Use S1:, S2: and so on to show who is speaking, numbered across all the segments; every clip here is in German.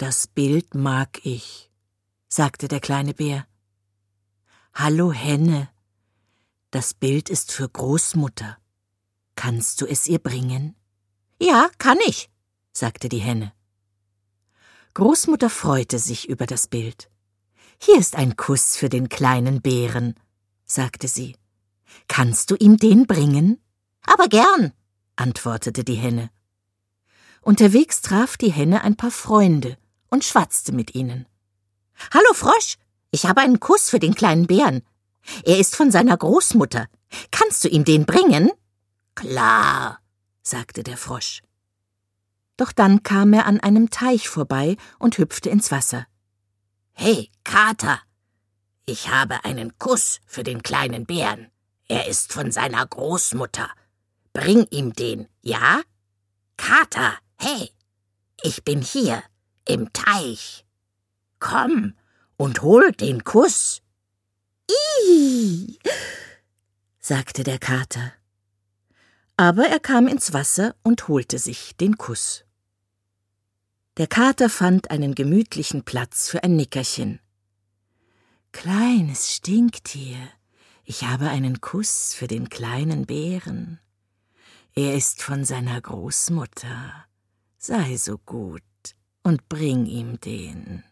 S1: »Das Bild mag ich«, sagte der kleine Bär. »Hallo Henne, das Bild ist für Großmutter. Kannst du es ihr bringen?« »Ja, kann ich«, sagte die Henne. Großmutter freute sich über das Bild. »Hier ist ein Kuss für den kleinen Bären«, sagte sie. »Kannst du ihm den bringen?« »Aber gern«, antwortete die Henne. Unterwegs traf die Henne ein paar Freunde und schwatzte mit ihnen. »Hallo Frosch, ich habe einen Kuss für den kleinen Bären. Er ist von seiner Großmutter. Kannst du ihm den bringen?« »Klar«, sagte der Frosch. Doch dann kam er an einem Teich vorbei und hüpfte ins Wasser. »Hey, Kater, ich habe einen Kuss für den kleinen Bären. Er ist von seiner Großmutter. Bring ihm den, ja? Kater, hey, ich bin hier, im Teich. Komm und hol den Kuss.« »Ih«, sagte der Kater. Aber er kam ins Wasser und holte sich den Kuss. Der Kater fand einen gemütlichen Platz für ein Nickerchen. »Kleines Stinktier, ich habe einen Kuss für den kleinen Bären. Er ist von seiner Großmutter. Sei so gut und bring ihm den.«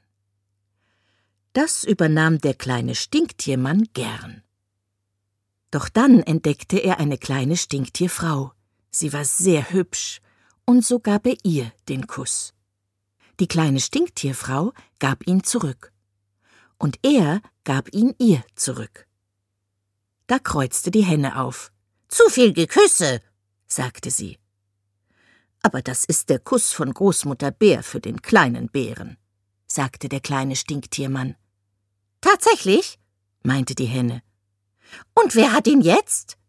S1: Das übernahm der kleine Stinktiermann gern. Doch dann entdeckte er eine kleine Stinktierfrau. Sie war sehr hübsch, und so gab er ihr den Kuss. Die kleine Stinktierfrau gab ihn zurück. Und er gab ihn ihr zurück. Da kreuzte die Henne auf. »Zu viel Geküsse«, sagte sie. »Aber das ist der Kuss von Großmutter Bär für den kleinen Bären«, sagte der kleine Stinktiermann. »Tatsächlich?«, meinte die Henne. »Und wer hat ihn jetzt?«